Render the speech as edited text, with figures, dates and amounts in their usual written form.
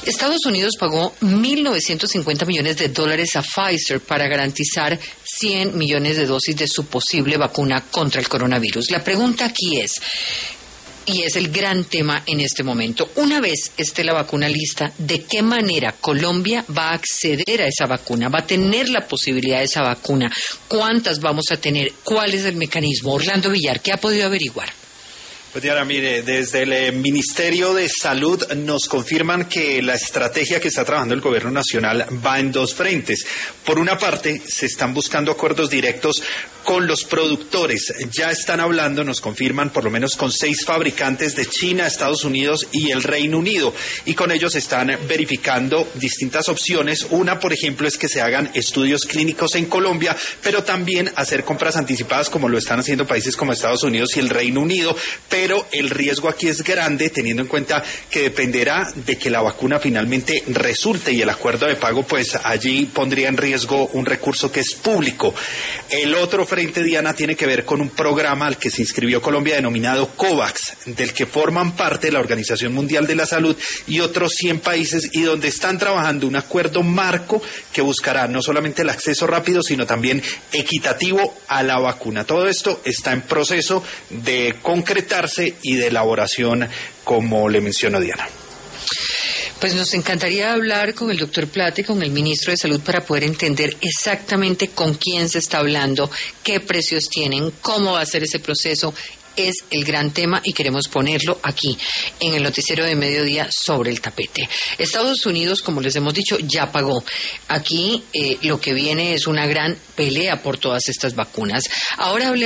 Estados Unidos pagó $1.950 millones a Pfizer para garantizar 100 millones de dosis de su posible vacuna contra el coronavirus. La pregunta aquí es, y es el gran tema en este momento, una vez esté la vacuna lista, ¿de qué manera Colombia va a acceder a esa vacuna? ¿Va a tener la posibilidad de esa vacuna? ¿Cuántas vamos a tener? ¿Cuál es el mecanismo? Orlando Villar, ¿qué ha podido averiguar? Pues Diana, mire, desde el Ministerio de Salud nos confirman que la estrategia que está trabajando el gobierno nacional va en dos frentes. Por una parte, se están buscando acuerdos directos con los productores. Ya están hablando, nos confirman, por lo menos con 6 fabricantes de China, Estados Unidos y el Reino Unido. Y con ellos están verificando distintas opciones. Una, por ejemplo, es que se hagan estudios clínicos en Colombia, pero también hacer compras anticipadas como lo están haciendo países como Estados Unidos y el Reino Unido. Pero el riesgo aquí es grande, teniendo en cuenta que dependerá de que la vacuna finalmente resulte, y el acuerdo de pago, pues allí pondría en riesgo un recurso que es público. El otro frente, Diana, tiene que ver con un programa al que se inscribió Colombia denominado COVAX, del que forman parte la Organización Mundial de la Salud y otros 100 países, y donde están trabajando un acuerdo marco que buscará no solamente el acceso rápido, sino también equitativo a la vacuna. Todo esto está en proceso de concretarse y de elaboración, como le mencionó Diana. Pues nos encantaría hablar con el doctor Plata y con el ministro de Salud para poder entender exactamente con quién se está hablando, qué precios tienen, cómo va a ser ese proceso. Es el gran tema y queremos ponerlo aquí en el noticiero de mediodía sobre el tapete. Estados Unidos, como les hemos dicho, ya pagó. Aquí lo que viene es una gran pelea por todas estas vacunas. Ahora hablemos